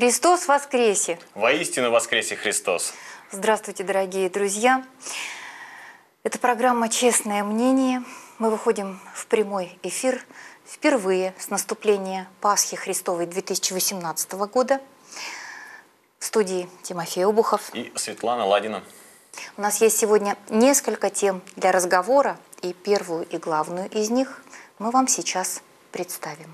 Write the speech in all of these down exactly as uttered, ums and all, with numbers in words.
Христос воскресе! Воистину воскресе Христос! Здравствуйте, дорогие друзья! Это программа «Честное мнение». Мы выходим в прямой эфир впервые с наступления Пасхи Христовой две тысячи восемнадцатого года. В студии Тимофей Обухов и Светлана Ладина. У нас есть сегодня несколько тем для разговора, и первую и главную из них мы вам сейчас представим.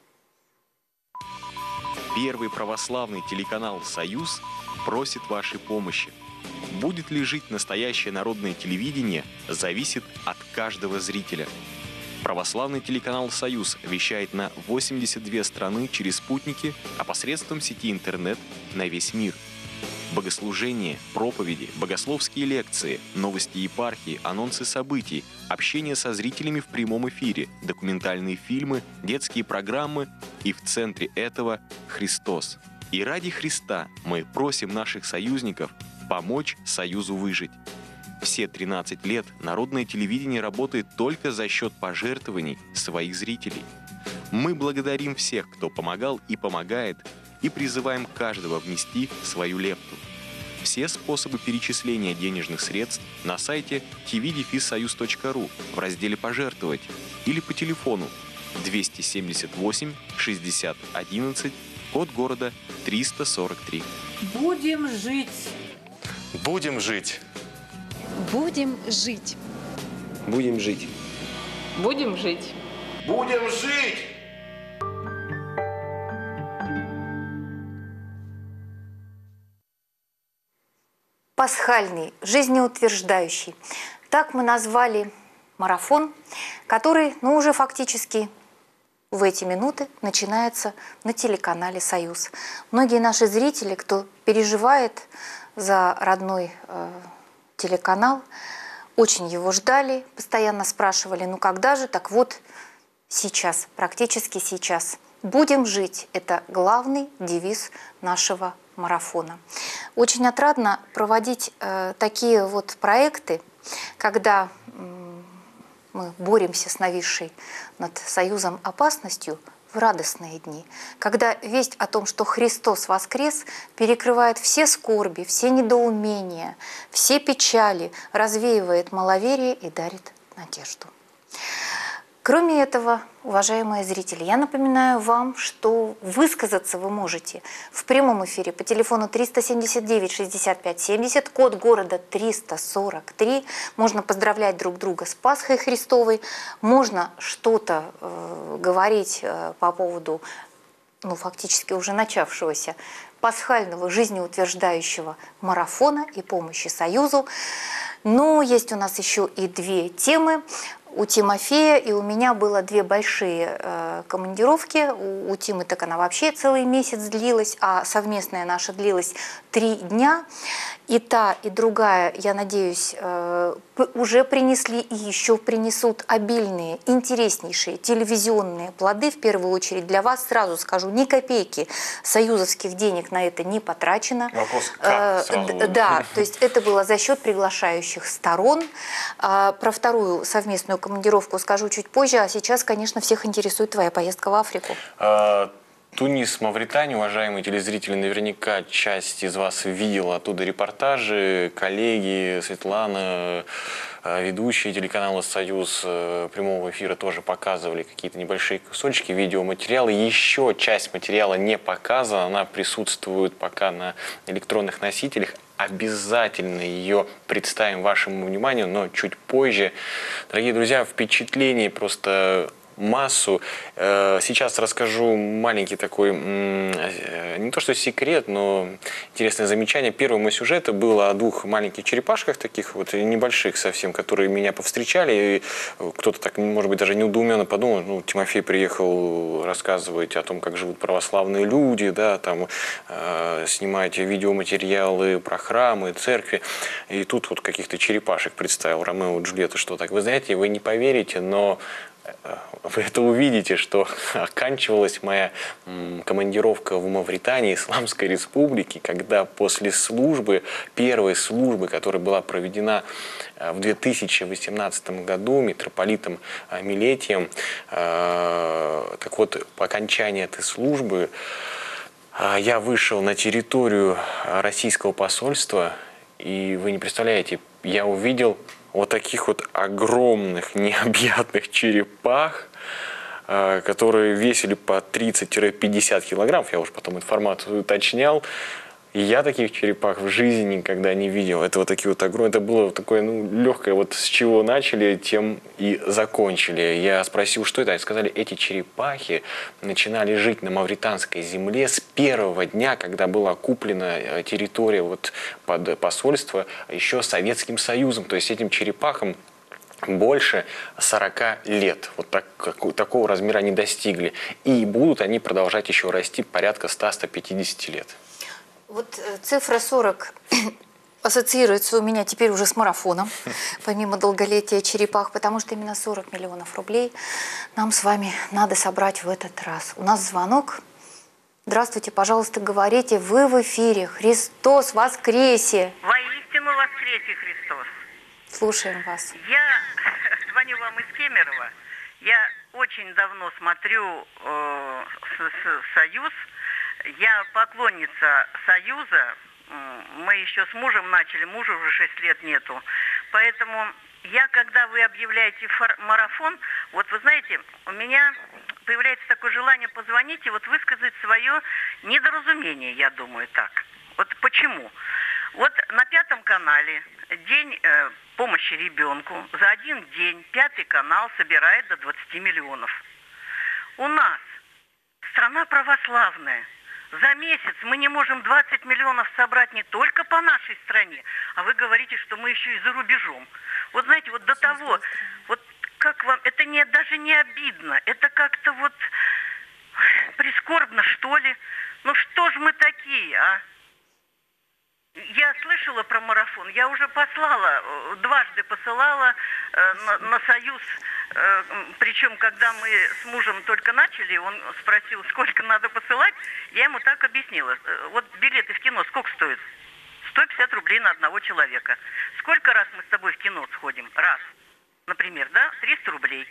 Первый православный телеканал «Союз» просит вашей помощи. Будет ли жить настоящее народное телевидение, зависит от каждого зрителя. Православный телеканал «Союз» вещает на восемьдесят две страны через спутники, а посредством сети интернет на весь мир. Богослужения, проповеди, богословские лекции, новости епархии, анонсы событий, общение со зрителями в прямом эфире, документальные фильмы, детские программы и в центре этого Христос. И ради Христа мы просим наших союзников помочь Союзу выжить. Все тринадцать лет народное телевидение работает только за счет пожертвований своих зрителей. Мы благодарим всех, кто помогал и помогает, и призываем каждого внести свою лепту. Все способы перечисления денежных средств на сайте ти ви дефис союз точка ру в разделе «Пожертвовать» или по телефону двести семьдесят восемь шестьдесят одиннадцать, код города триста сорок три. Будем жить. Будем жить. Будем жить. Будем жить. Будем жить. Будем жить! Пасхальный, жизнеутверждающий. Так мы назвали марафон, который, ну, уже фактически в эти минуты начинается на телеканале «Союз». Многие наши зрители, кто переживает за родной э, телеканал, очень его ждали, постоянно спрашивали, ну когда же? Так вот, сейчас, практически сейчас. «Будем жить» – это главный девиз нашего марафона. Очень отрадно проводить э, такие вот проекты, когда э, мы боремся с нависшей над Союзом опасностью в радостные дни, когда весть о том, что Христос воскрес, перекрывает все скорби, все недоумения, все печали, развеивает маловерие и дарит надежду. Кроме этого, уважаемые зрители, я напоминаю вам, что высказаться вы можете в прямом эфире по телефону триста семьдесят девять шестьдесят пять семьдесят, код города триста сорок три. Можно поздравлять друг друга с Пасхой Христовой, можно что-то э, говорить э, по поводу, ну, фактически уже начавшегося пасхального жизнеутверждающего марафона и помощи Союзу. Но есть у нас еще и две темы. У Тимофея и у меня было две большие э, командировки. У, у Тимы так она вообще целый месяц длилась, а совместная наша длилась три дня. И та, и другая, я надеюсь, э, уже принесли и еще принесут обильные, интереснейшие телевизионные плоды. В первую очередь для вас, сразу скажу, ни копейки союзовских денег на это не потрачено. Вопрос как сразу? Э, да, то есть это было за счет приглашающих сторон. Э, про вторую совместную командировку скажу чуть позже, а сейчас, конечно, всех интересует твоя поездка в Африку. А, Тунис, Мавритания, уважаемые телезрители, наверняка часть из вас видела оттуда репортажи, коллеги, Светлана, ведущие телеканала «Союз» прямого эфира тоже показывали какие-то небольшие кусочки, видеоматериалы. Еще часть материала не показана, она присутствует пока на электронных носителях. Обязательно ее представим вашему вниманию, но чуть позже. Дорогие друзья, впечатлений просто массу. Сейчас расскажу маленький такой, не то что секрет, но интересное замечание. Первый мой сюжет был о двух маленьких черепашках, таких вот небольших совсем, которые меня повстречали. Кто-то так, может быть, даже неудоуменно подумал, ну, Тимофей приехал рассказывать о том, как живут православные люди, да, там э, снимаете видеоматериалы про храмы, церкви. И тут вот каких-то черепашек представил, Ромео и Джульетта, что так. Вы знаете, вы не поверите, но вы это увидите, что оканчивалась моя командировка в Мавритании, Исламской Республике, когда после службы, первой службы, которая была проведена в две тысячи восемнадцатом году митрополитом Милетием, так вот, по окончании этой службы я вышел на территорию российского посольства, и вы не представляете, я увидел вот таких вот огромных, необъятных черепах, которые весили по тридцать-пятьдесят килограммов, я уже потом информацию уточнял. И я таких черепах в жизни никогда не видел. Это вот такие вот огромные, это было такое, ну, легкое, вот с чего начали, тем и закончили. Я спросил, что это, они сказали, эти черепахи начинали жить на мавританской земле с первого дня, когда была куплена территория вот под посольство еще Советским Союзом. То есть этим черепахам больше сорока лет. Вот так, как, такого размера они достигли. И будут они продолжать еще расти порядка ста-ста пятидесяти лет. Вот цифра сорок ассоциируется у меня теперь уже с марафоном, помимо долголетия черепах, потому что именно сорок миллионов рублей нам с вами надо собрать в этот раз. У нас звонок. Здравствуйте, пожалуйста, говорите, вы в эфире. Христос воскресе! Воистину воскресе Христос! Слушаем вас. Я звоню вам из Кемерово. Я очень давно смотрю э, с, с, «Союз». Я поклонница «Союза». Мы еще с мужем начали, мужа уже шесть лет нету. Поэтому я, когда вы объявляете марафон, вот вы знаете, у меня появляется такое желание позвонить и вот высказать свое недоразумение, я думаю, так. Вот почему? Вот на Пятом канале день э, помощи ребенку. За один день Пятый канал собирает до двадцати миллионов. У нас страна православная. За месяц мы не можем двадцать миллионов собрать не только по нашей стране, а вы говорите, что мы еще и за рубежом. Вот знаете, вот до того, вот как вам, это не, даже не обидно, это как-то вот прискорбно, что ли. Ну что ж мы такие, а? Я слышала про марафон, я уже послала, дважды посылала э, на, на «Союз», э, причем когда мы с мужем только начали, он спросил, сколько надо посылать, я ему так объяснила. Вот билеты в кино сколько стоят? сто пятьдесят рублей на одного человека. Сколько раз мы с тобой в кино сходим? Раз, например, да? триста рублей.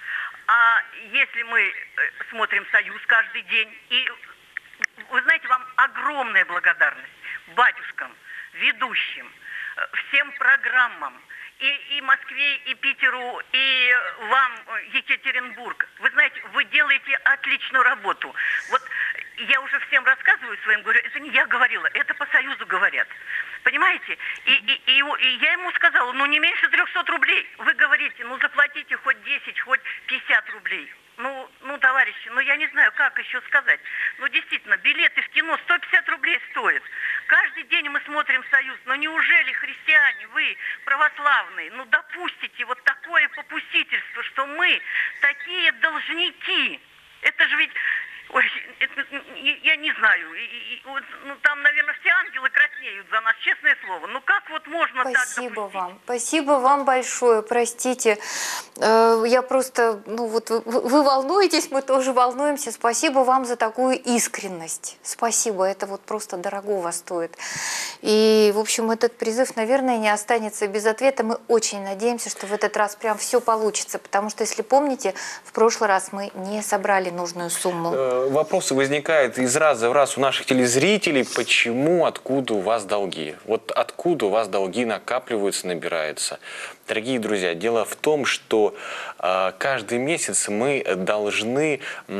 А если мы смотрим «Союз» каждый день, и вы знаете, вам огромная благодарность. Батюшкам, ведущим, всем программам, и, и Москве, и Питеру, и вам, Екатеринбург. Вы знаете, вы делаете отличную работу. Вот я уже всем рассказываю своим, говорю, это не я говорила, это по «Союзу» говорят. Понимаете? И, и, и, и я ему сказала, ну не меньше трехсот рублей. Вы говорите, ну заплатите хоть десять, хоть пятьдесят рублей. Ну, ну, товарищи, ну я не знаю, как еще сказать. Ну, действительно, билеты в кино сто пятьдесят рублей стоят. Каждый день мы смотрим «Союз». Но неужели, христиане, вы, православные, ну, допустите вот такое попустительство, что мы такие должники? Это же ведь... Ой, это, я не знаю, и, и, вот, ну, там, наверное, все ангелы краснеют за нас, честное слово. Ну как вот можно Спасибо так допустить? вам, спасибо вам большое, простите, э, я просто, ну вот вы, вы волнуетесь, мы тоже волнуемся, спасибо вам за такую искренность, спасибо, это вот просто дорогого стоит. И, в общем, этот призыв, наверное, не останется без ответа, мы очень надеемся, что в этот раз прям все получится, потому что, если помните, в прошлый раз мы не собрали нужную сумму. Вопросы возникают из раза в раз у наших телезрителей, почему, откуда у вас долги. Вот откуда у вас долги накапливаются, набираются. Дорогие друзья, дело в том, что э, каждый месяц мы должны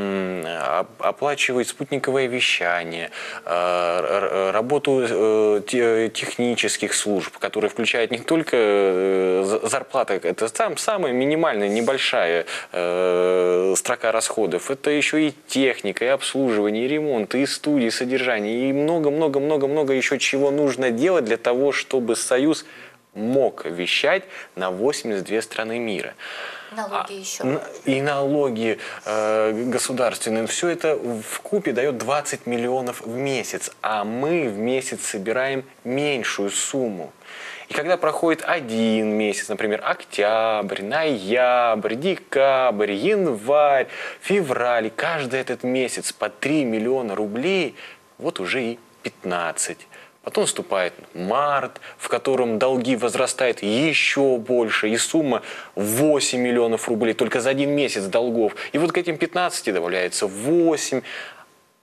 э, оплачивать спутниковое вещание, э, работу э, технических служб, которые включают не только э, зарплата, это сам, самая минимальная, небольшая э, строка расходов, это еще и техника, и обслуживание, и ремонт, и студии, и содержание, и много-много-много-много еще чего нужно делать для того, чтобы «Союз» мог вещать на восемьдесят две страны мира. Налоги а, еще. И налоги э, государственные. Все это вкупе дает двадцать миллионов в месяц. А мы в месяц собираем меньшую сумму. И когда проходит один месяц, например, октябрь, ноябрь, декабрь, январь, февраль, каждый этот месяц по три миллиона рублей, вот уже и пятнадцать. Потом наступает март, в котором долги возрастают еще больше, и сумма восемь миллионов рублей только за один месяц долгов. И вот к этим пятнадцати добавляется восемь.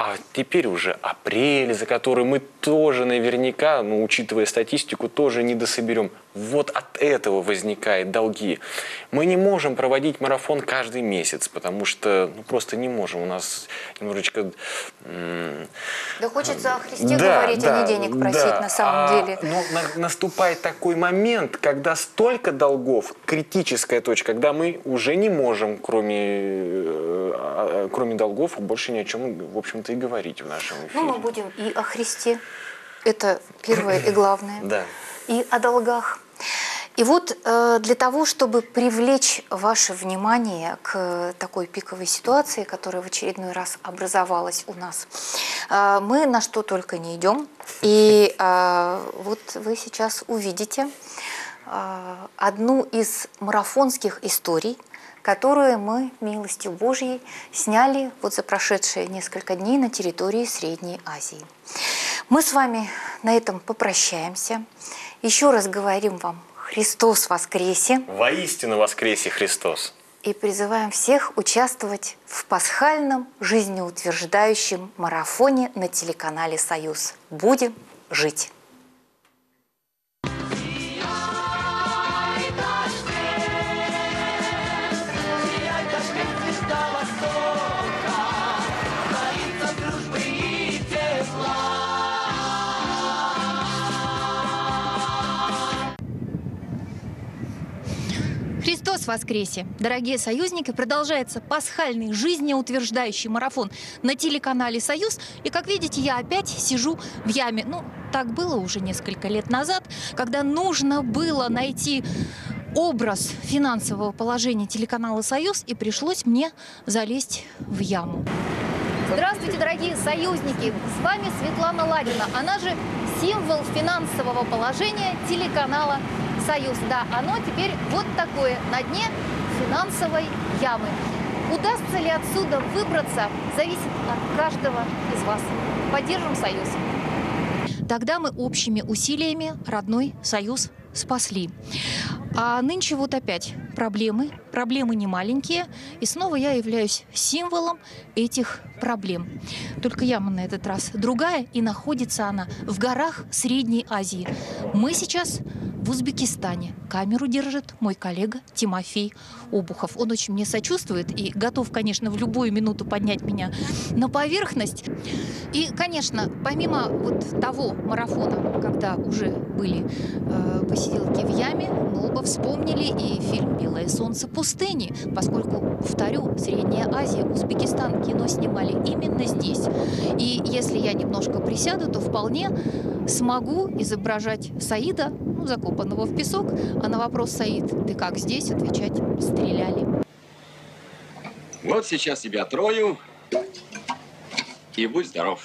А теперь уже апрель, за который мы тоже наверняка, ну, учитывая статистику, тоже не дособерем. Вот от этого возникают долги. Мы не можем проводить марафон каждый месяц, потому что ну, просто не можем. У нас немножечко... Да хочется о Христе да, говорить, да, а не денег просить да. на самом а, деле. Но на, наступает такой момент, когда столько долгов, критическая точка, когда мы уже не можем, кроме, кроме долгов, больше ни о чем, в общем-то, и говорить в нашем эфире. Ну, мы будем и о Христе, это первое и главное, Да. и о долгах. И вот э, для того, чтобы привлечь ваше внимание к такой пиковой ситуации, которая в очередной раз образовалась у нас, э, мы на что только не идем. И э, вот вы сейчас увидите э, одну из марафонских историй, которую мы, милостью Божьей, сняли вот за прошедшие несколько дней на территории Средней Азии. Мы с вами на этом попрощаемся. Еще раз говорим вам «Христос воскресе!» Воистину воскресе Христос! И призываем всех участвовать в пасхальном жизнеутверждающем марафоне на телеканале «Союз». Будем жить! Христос воскресе! Дорогие союзники, продолжается пасхальный жизнеутверждающий марафон на телеканале «Союз». И, как видите, я опять сижу в яме. Ну, так было уже несколько лет назад, когда нужно было найти образ финансового положения телеканала «Союз», и пришлось мне залезть в яму. Здравствуйте, дорогие союзники! С вами Светлана Ладина, она же символ финансового положения телеканала «Союз». Да, оно теперь вот такое, на дне финансовой ямы. Удастся ли отсюда выбраться, зависит от каждого из вас. Поддержим «Союз». Тогда мы общими усилиями родной «Союз» спасли. А нынче вот опять проблемы, проблемы не маленькие, и снова я являюсь символом этих проблем. Только яма на этот раз другая, и находится она в горах Средней Азии. Мы сейчас в Узбекистане. Камеру держит мой коллега Тимофей Обухов. Он очень мне сочувствует и готов, конечно, в любую минуту поднять меня на поверхность. И, конечно, помимо вот того марафона, когда уже были э, посиделки в яме, мы оба вспомнили и фильм «Белое солнце пустыни», поскольку, повторю, Средняя Азия, Узбекистан, кино снимали именно здесь. И если я немножко присяду, то вполне смогу изображать Саида, ну, закопанного в песок, а на вопрос «Саид, ты как здесь?» отвечать «стреляли». Вот сейчас тебя трою, и будь здоров.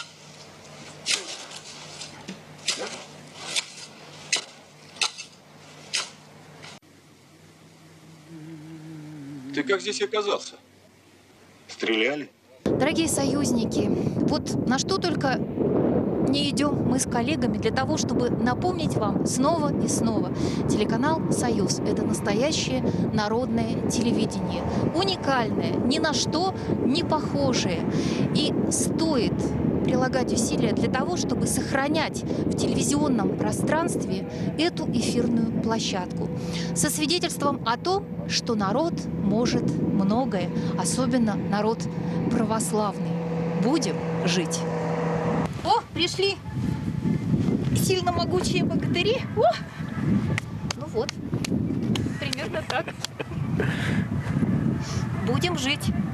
Ты как здесь оказался? Стреляли? Дорогие союзники, вот на что только не идем мы с коллегами для того, чтобы напомнить вам снова и снова. Телеканал «Союз» — это настоящее народное телевидение. Уникальное, ни на что не похожее. И стоит прилагать усилия для того, чтобы сохранять в телевизионном пространстве эту эфирную площадку. Со свидетельством о том, что народ может многое, особенно народ православный. Будем жить! О, пришли сильно могучие богатыри. О! Ну вот, примерно так. Будем жить.